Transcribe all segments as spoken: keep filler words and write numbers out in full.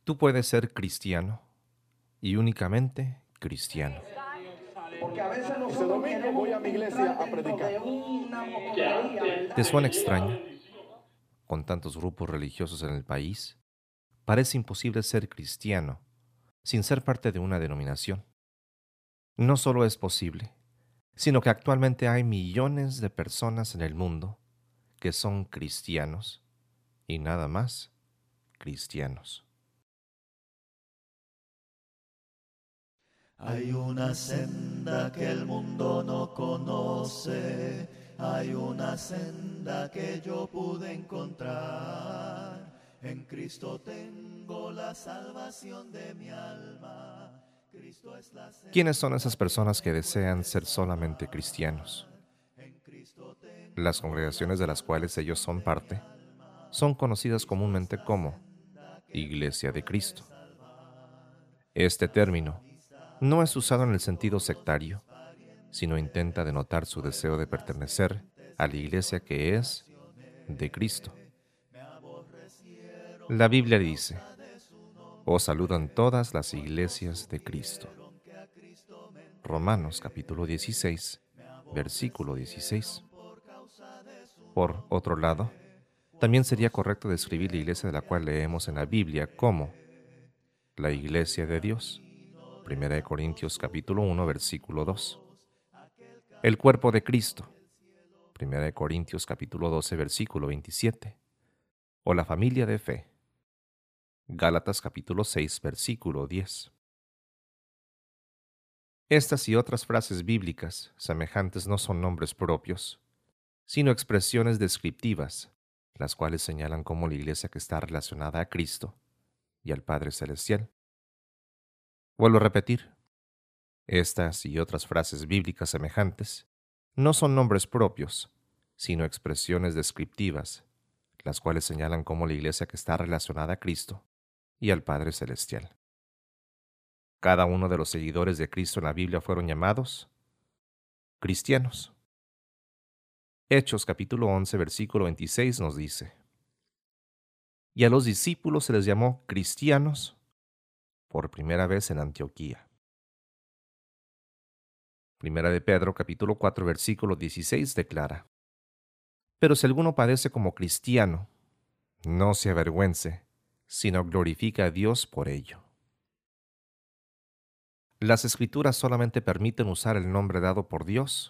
Tú puedes ser cristiano y únicamente cristiano. Porque a veces nosotros Ese domingo voy a mi iglesia a predicar. De una mojonería, ¿Te ¿verdad? suena extraño? Con tantos grupos religiosos en el país, parece imposible ser cristiano sin ser parte de una denominación. No solo es posible, sino que actualmente hay millones de personas en el mundo que son cristianos y nada más cristianos. Hay una senda que el mundo no conoce, hay una senda que yo pude encontrar. En Cristo tengo la salvación de mi alma. Cristo es la senda. ¿Quiénes son esas personas que desean ser solamente cristianos? Las congregaciones de las cuales ellos son parte son conocidas comúnmente como Iglesia de Cristo. Este término no es usado en el sentido sectario, sino intenta denotar su deseo de pertenecer a la iglesia que es de Cristo. La Biblia dice: os saludan todas las iglesias de Cristo. Romanos capítulo dieciséis, versículo dieciséis. Por otro lado, también sería correcto describir la iglesia de la cual leemos en la Biblia como la iglesia de Dios. Primera de Corintios capítulo uno, versículo dos. El cuerpo de Cristo. Primera de Corintios capítulo doce, versículo veintisiete. O la familia de fe. Gálatas capítulo seis, versículo diez. Estas y otras frases bíblicas semejantes no son nombres propios, sino expresiones descriptivas, las cuales señalan cómo la iglesia que está relacionada a Cristo y al Padre Celestial. Vuelvo a repetir, estas y otras frases bíblicas semejantes no son nombres propios, sino expresiones descriptivas, las cuales señalan cómo la iglesia que está relacionada a Cristo y al Padre Celestial. Cada uno de los seguidores de Cristo en la Biblia fueron llamados cristianos. Hechos capítulo once, versículo veintiséis nos dice: y a los discípulos se les llamó cristianos por primera vez en Antioquía. Primera de Pedro capítulo cuatro, versículo dieciséis declara: pero si alguno padece como cristiano, no se avergüence, sino glorifica a Dios por ello. Las Escrituras solamente permiten usar el nombre dado por Dios,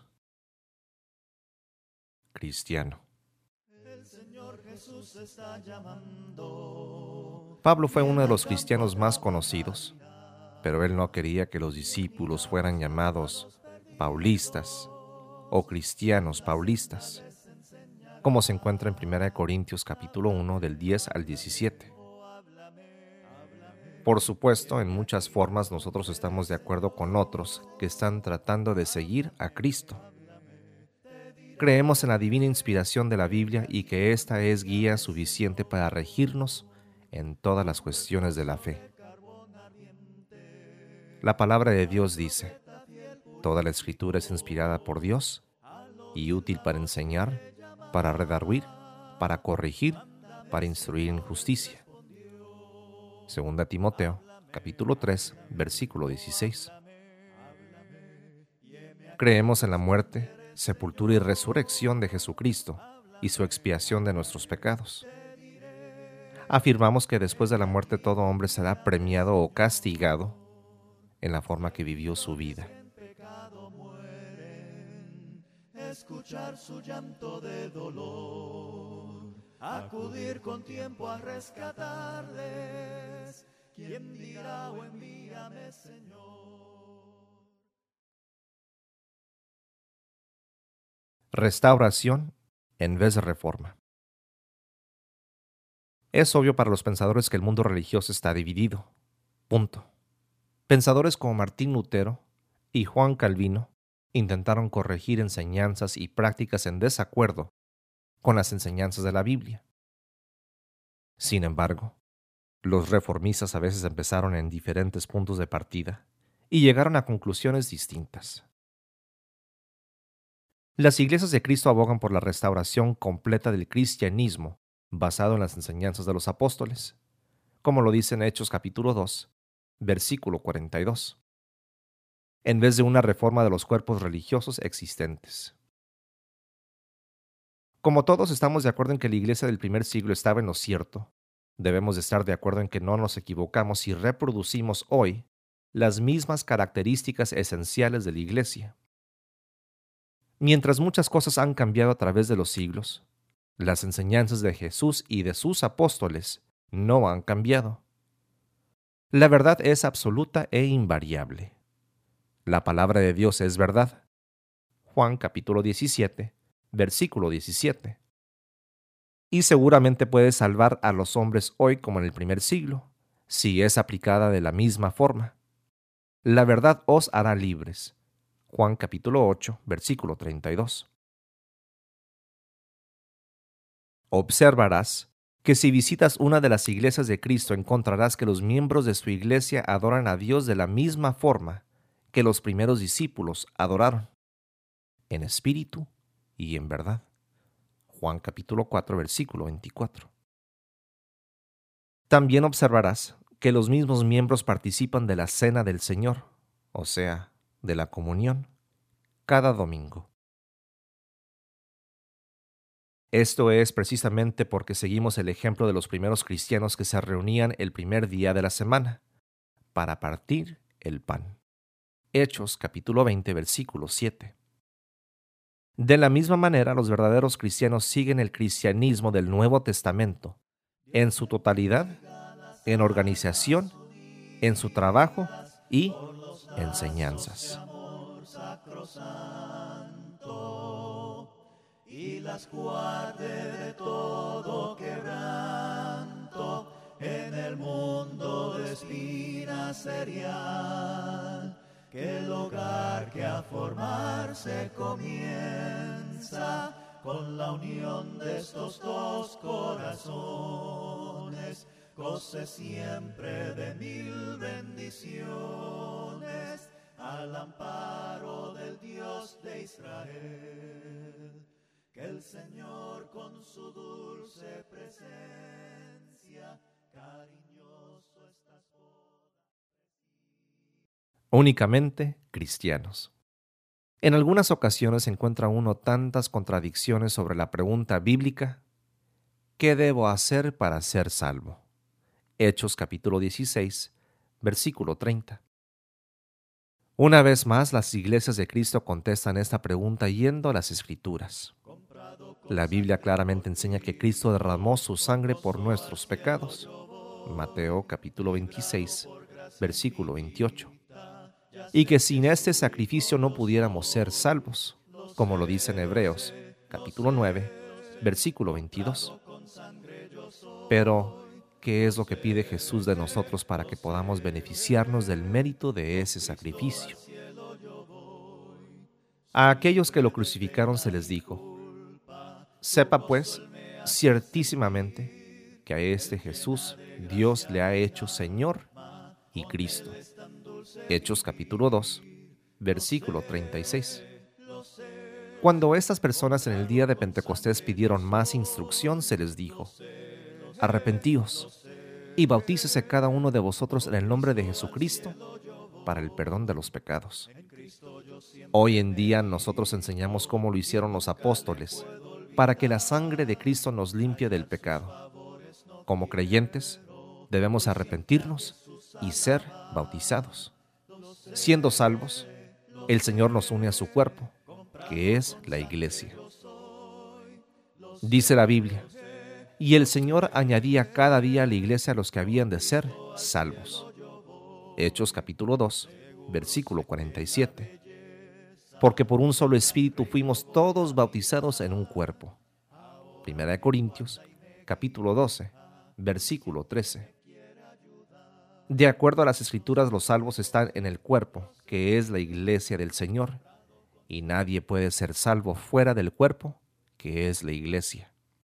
cristiano. El Señor Jesús está llamando. Pablo fue uno de los cristianos más conocidos, pero él no quería que los discípulos fueran llamados paulistas o cristianos paulistas, como se encuentra en Primera de Corintios capítulo uno del diez al diecisiete. Por supuesto, en muchas formas nosotros estamos de acuerdo con otros que están tratando de seguir a Cristo. Creemos en la divina inspiración de la Biblia y que ésta es guía suficiente para regirnos en todas las cuestiones de la fe. La palabra de Dios dice: toda la Escritura es inspirada por Dios y útil para enseñar, para redarguir, para corregir, para instruir en justicia. Segunda Timoteo, capítulo tres, versículo dieciséis. Creemos en la muerte, sepultura y resurrección de Jesucristo y su expiación de nuestros pecados. Afirmamos que después de la muerte todo hombre será premiado o castigado en la forma que vivió su vida. Escuchar su llanto de dolor, acudir con tiempo a rescatarles. ¿Quién dirá o envíame, Señor? Restauración en vez de reforma. Es obvio para los pensadores que el mundo religioso está dividido. Punto. Pensadores como Martín Lutero y Juan Calvino intentaron corregir enseñanzas y prácticas en desacuerdo con las enseñanzas de la Biblia. Sin embargo, los reformistas a veces empezaron en diferentes puntos de partida y llegaron a conclusiones distintas. Las iglesias de Cristo abogan por la restauración completa del cristianismo basado en las enseñanzas de los apóstoles, como lo dice en Hechos capítulo dos, versículo cuarenta y dos, en vez de una reforma de los cuerpos religiosos existentes. Como todos estamos de acuerdo en que la iglesia del primer siglo estaba en lo cierto, debemos de estar de acuerdo en que no nos equivocamos si reproducimos hoy las mismas características esenciales de la iglesia. Mientras muchas cosas han cambiado a través de los siglos, las enseñanzas de Jesús y de sus apóstoles no han cambiado. La verdad es absoluta e invariable. La palabra de Dios es verdad. Juan capítulo diecisiete, versículo diecisiete. Y seguramente puede salvar a los hombres hoy como en el primer siglo, si es aplicada de la misma forma. La verdad os hará libres. Juan capítulo ocho, versículo treinta y dos. Observarás que si visitas una de las iglesias de Cristo encontrarás que los miembros de su iglesia adoran a Dios de la misma forma que los primeros discípulos adoraron, en espíritu y en verdad. Juan capítulo cuatro, versículo veinticuatro. También observarás que los mismos miembros participan de la cena del Señor, o sea, de la comunión, cada domingo. Esto es precisamente porque seguimos el ejemplo de los primeros cristianos que se reunían el primer día de la semana para partir el pan. Hechos capítulo veinte, versículo siete. De la misma manera, los verdaderos cristianos siguen el cristianismo del Nuevo Testamento, en su totalidad, en organización, en su trabajo y enseñanzas. Y las guarde de todo quebranto en el mundo de espina serial, que el hogar que a formarse comienza con la unión de estos dos corazones, goce siempre de mil bendiciones al amparo del Dios de Israel. Que el Señor con su dulce presencia cariñoso estas bodas. Únicamente cristianos. En algunas ocasiones encuentra uno tantas contradicciones sobre la pregunta bíblica: ¿qué debo hacer para ser salvo? Hechos capítulo dieciséis, versículo treinta. Una vez más, las iglesias de Cristo contestan esta pregunta yendo a las Escrituras. La Biblia claramente enseña que Cristo derramó su sangre por nuestros pecados. Mateo capítulo veintiséis, versículo veintiocho. Y que sin este sacrificio no pudiéramos ser salvos, como lo dice en Hebreos capítulo nueve, versículo veintidós. Pero, ¿qué es lo que pide Jesús de nosotros para que podamos beneficiarnos del mérito de ese sacrificio? A aquellos que lo crucificaron se les dijo: sepa pues, ciertísimamente, que a este Jesús Dios le ha hecho Señor y Cristo. Hechos capítulo dos, versículo treinta y seis. Cuando estas personas en el día de Pentecostés pidieron más instrucción, se les dijo: arrepentíos y bautícese cada uno de vosotros en el nombre de Jesucristo para el perdón de los pecados. Hoy en día nosotros enseñamos cómo lo hicieron los apóstoles, para que la sangre de Cristo nos limpie del pecado. Como creyentes, debemos arrepentirnos y ser bautizados. Siendo salvos, el Señor nos une a su cuerpo, que es la iglesia. Dice la Biblia: y el Señor añadía cada día a la iglesia a los que habían de ser salvos. Hechos capítulo dos, versículo cuarenta y siete. Porque por un solo espíritu fuimos todos bautizados en un cuerpo. Primera de Corintios, capítulo doce, versículo trece. De acuerdo a las Escrituras, los salvos están en el cuerpo, que es la iglesia del Señor, y nadie puede ser salvo fuera del cuerpo, que es la iglesia.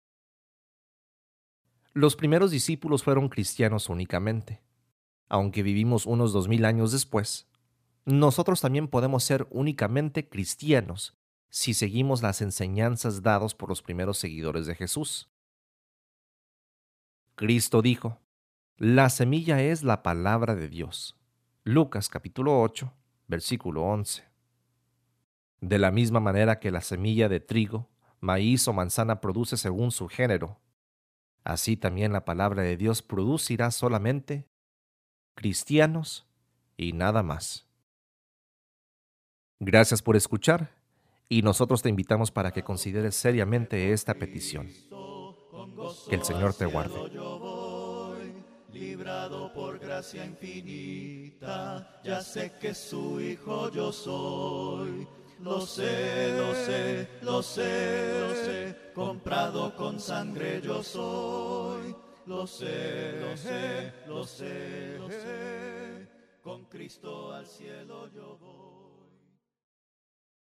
Los primeros discípulos fueron cristianos únicamente. Aunque vivimos unos dos mil años después, nosotros también podemos ser únicamente cristianos si seguimos las enseñanzas dadas por los primeros seguidores de Jesús. Cristo dijo: La semilla es la palabra de Dios. Lucas capítulo ocho, versículo once. De la misma manera que la semilla de trigo, maíz o manzana produce según su género, así también la palabra de Dios producirá solamente cristianos y nada más. Gracias por escuchar y nosotros te invitamos para que consideres seriamente esta petición. Que el Señor te guarde. Librado por gracia infinita, ya sé que su hijo yo soy. Lo sé, lo sé, lo sé, lo sé, comprado con sangre yo soy. Lo sé, lo sé, lo sé, lo sé, con Cristo al cielo yo voy.